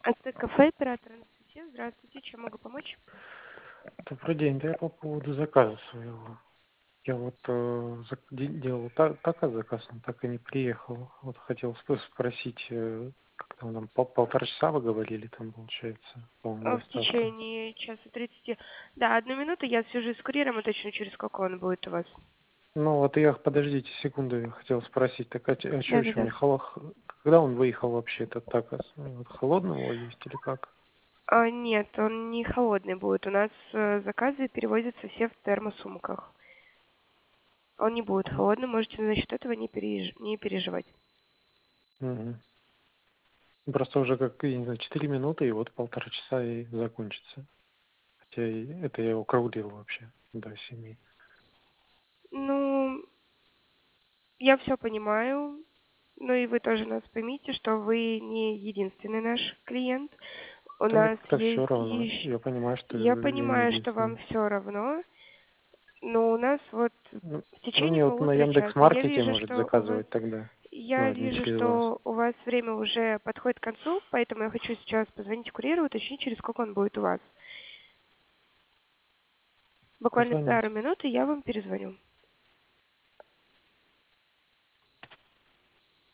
АЦ-кафе, оператор Анастасия. Здравствуйте, чем могу помочь? Добрый день, да я по поводу заказа своего. Я вот делал так заказ, он так и не приехал. Вот хотел спросить, как там полтора часа вы говорили, там получается, по-моему, В доставка. течение часа 30. Да, 1 минуту, я свяжусь с курьером, уточню, через сколько он будет у вас. Ну вот я, подождите секунду, я хотел спросить, так а что еще Да-да-да. мне, когда он выехал вообще, этот заказ? Вот холодного есть или как? Нет, он не холодный будет. У нас заказы перевозятся все в термосумках. Он не будет холодным, можете насчет этого не переживать. Мгм. Просто уже как, я не знаю, 4 минуты, и вот полтора часа и закончится. Хотя это я округлил вообще до 7. Ну, я все понимаю. Ну и вы тоже нас поймите, что вы не единственный наш клиент. У Да мне нас как-то все есть равно. еще... Я понимаю, что Я я не понимаю, что вам единственный. все равно, но у нас вот в Ну течение мне вот на полутора часа я Яндекс.Маркете вижу, может что у вас заказывать тогда. я Ну, это не вижу, через вас. что у вас время уже подходит к концу, поэтому я хочу сейчас позвонить курьеру, уточнить, через сколько он будет у вас. Буквально Позвоните. пару минут, и я вам перезвоню.